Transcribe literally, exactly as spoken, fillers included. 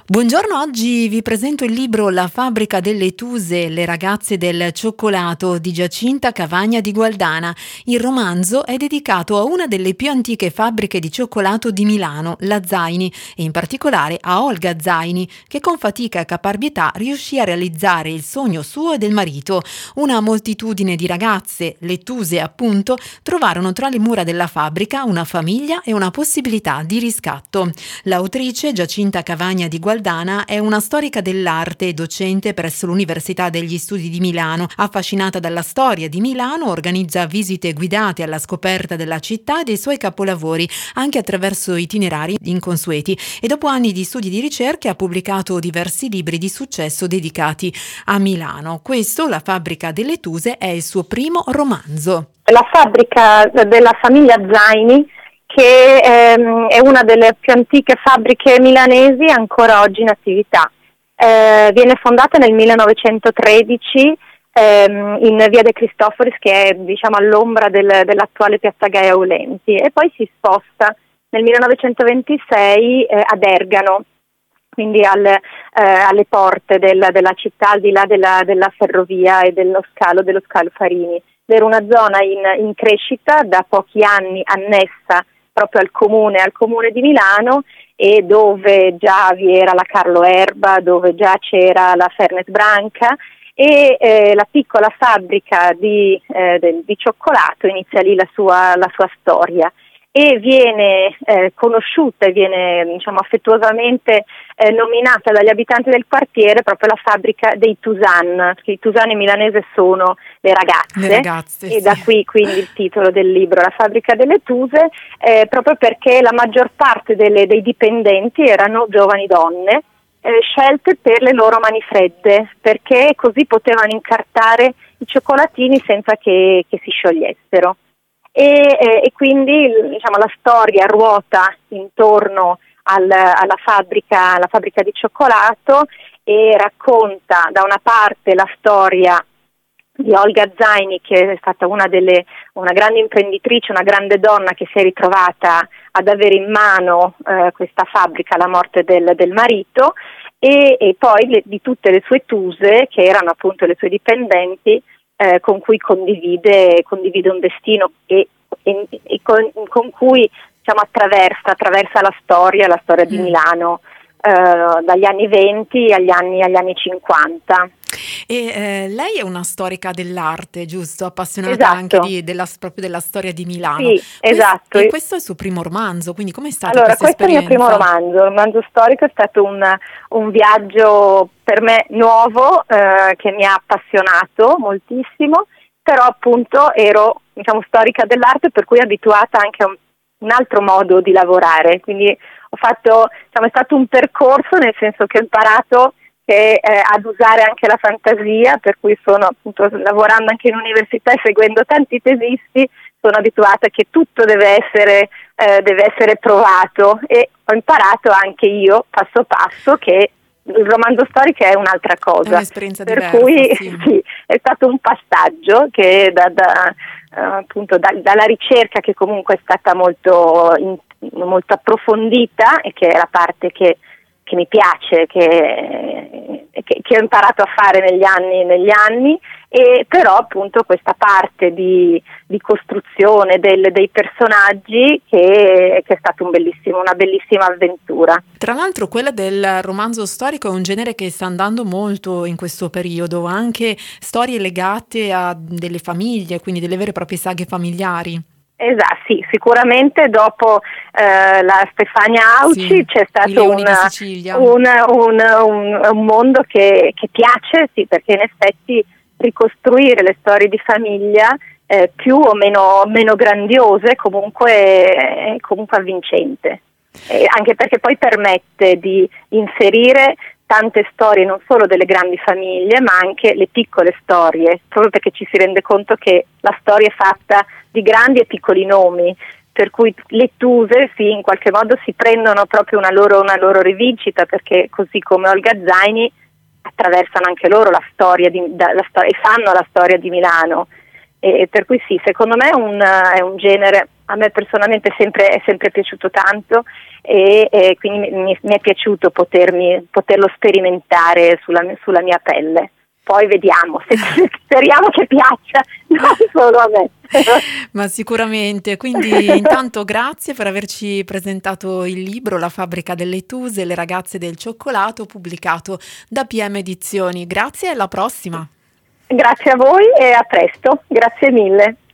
Buongiorno, oggi vi presento il libro La fabbrica delle Tuse, le ragazze del cioccolato di Giacinta Cavagna di Gualdana. Il romanzo è dedicato a una delle più antiche fabbriche di cioccolato di Milano, la Zaini, e in particolare a Olga Zaini, che con fatica e caparbietà riuscì a realizzare il sogno suo e del marito. Una moltitudine di ragazze, le Tuse appunto, trovarono tra le mura della fabbrica una famiglia e una possibilità di riscatto. L'autrice Giacinta Cavagna di Gualdana è una storica dell'arte e docente presso l'Università degli Studi di Milano. Affascinata dalla storia di Milano, organizza visite guidate alla scoperta della città e dei suoi capolavori, anche attraverso itinerari inconsueti, e dopo anni di studi e di ricerche ha pubblicato diversi libri di successo dedicati a Milano. Questo, La fabbrica delle Tuse, è il suo primo romanzo. La fabbrica della famiglia Zaini, che ehm, è una delle più antiche fabbriche milanesi ancora oggi in attività. Eh, viene fondata nel millenovecentotredici ehm, in via De Cristoforis, che è diciamo all'ombra del, dell'attuale piazza Gaia Aulenti, e poi si sposta nel millenovecentoventisei eh, ad Ergano, quindi al, eh, alle porte del, della città, al di là della, della ferrovia e dello scalo, dello scalo Farini. Era una zona in, in crescita, da pochi anni annessa proprio al comune, al comune di Milano, e dove già vi era la Carlo Erba, dove già c'era la Fernet Branca, e eh, la piccola fabbrica di, eh, de, di cioccolato inizia lì la sua, la sua storia, e viene eh, conosciuta e viene diciamo affettuosamente eh, nominata dagli abitanti del quartiere proprio la fabbrica dei Tusan, che i Tusan in milanese sono le ragazze, le ragazze e sì. Da qui quindi il titolo del libro, La fabbrica delle Tuse, eh, proprio perché la maggior parte delle, dei dipendenti erano giovani donne, eh, scelte per le loro mani fredde, perché così potevano incartare i cioccolatini senza che, che si sciogliessero. E, eh, e quindi diciamo, la storia ruota intorno al, alla fabbrica, alla fabbrica di cioccolato, e racconta da una parte la storia di Olga Zaini, che è stata una delle una grande imprenditrice, una grande donna che si è ritrovata ad avere in mano eh, questa fabbrica alla morte del, del marito, e, e poi le, di tutte le sue tuse, che erano appunto le sue dipendenti, Eh, con cui condivide, condivide un destino e, e, e con, con cui diciamo, attraversa, attraversa la storia, la storia di Milano eh, dagli anni venti agli anni, agli anni cinquanta. E eh, lei è una storica dell'arte, giusto? Appassionata Esatto. anche di, della, proprio della storia di Milano. Sì, esatto. E questo è il suo primo romanzo, quindi com'è stata allora, questa questo esperienza? Questo è il mio primo romanzo, il romanzo storico. È stato un, un viaggio per me nuovo, eh, che mi ha appassionato moltissimo, però appunto ero diciamo storica dell'arte, per cui abituata anche a un, un altro modo di lavorare, quindi ho fatto, diciamo, è stato un percorso, nel senso che ho imparato che, eh, ad usare anche la fantasia, per cui sono appunto lavorando anche in università e seguendo tanti tesisti, sono abituata che tutto deve essere, eh, deve essere provato, e ho imparato anche io passo passo che il romanzo storico è un'altra cosa, è un'esperienza per diversa, cui sì. Sì, è stato un passaggio che da, da, uh, appunto da, dalla ricerca, che comunque è stata molto, in, molto approfondita, e che è la parte che, che mi piace, che, che, che ho imparato a fare negli anni, negli anni e però appunto questa parte di, di costruzione del, dei personaggi che, che è stata un bellissimo, una bellissima avventura. Tra l'altro quella del romanzo storico è un genere che sta andando molto in questo periodo, anche storie legate a delle famiglie, quindi delle vere e proprie saghe familiari. Esatto, sì, sicuramente dopo eh, la Stefania Auci sì, c'è stato un, un, un, un, un mondo che, che piace, sì, perché in effetti ricostruire le storie di famiglia eh, più o meno, meno grandiose comunque, comunque avvincente, eh, anche perché poi permette di inserire tante storie, non solo delle grandi famiglie ma anche le piccole storie, proprio perché ci si rende conto che la storia è fatta di grandi e piccoli nomi, per cui le Tuse sì, in qualche modo si prendono proprio una loro, una loro rivincita, perché così come Olga Zaini attraversano anche loro la storia, di, da, la storia e fanno la storia di Milano, e per cui sì, secondo me è un, è un genere a me personalmente è sempre, è sempre piaciuto tanto e, e quindi mi, mi è piaciuto potermi, poterlo sperimentare sulla, sulla mia pelle. Poi vediamo, se, speriamo che piaccia, non solo a me. Ma sicuramente, quindi intanto grazie per averci presentato il libro La fabbrica delle tuse, le ragazze del cioccolato, pubblicato da P M Edizioni. Grazie e alla prossima. Grazie a voi e a presto, grazie mille.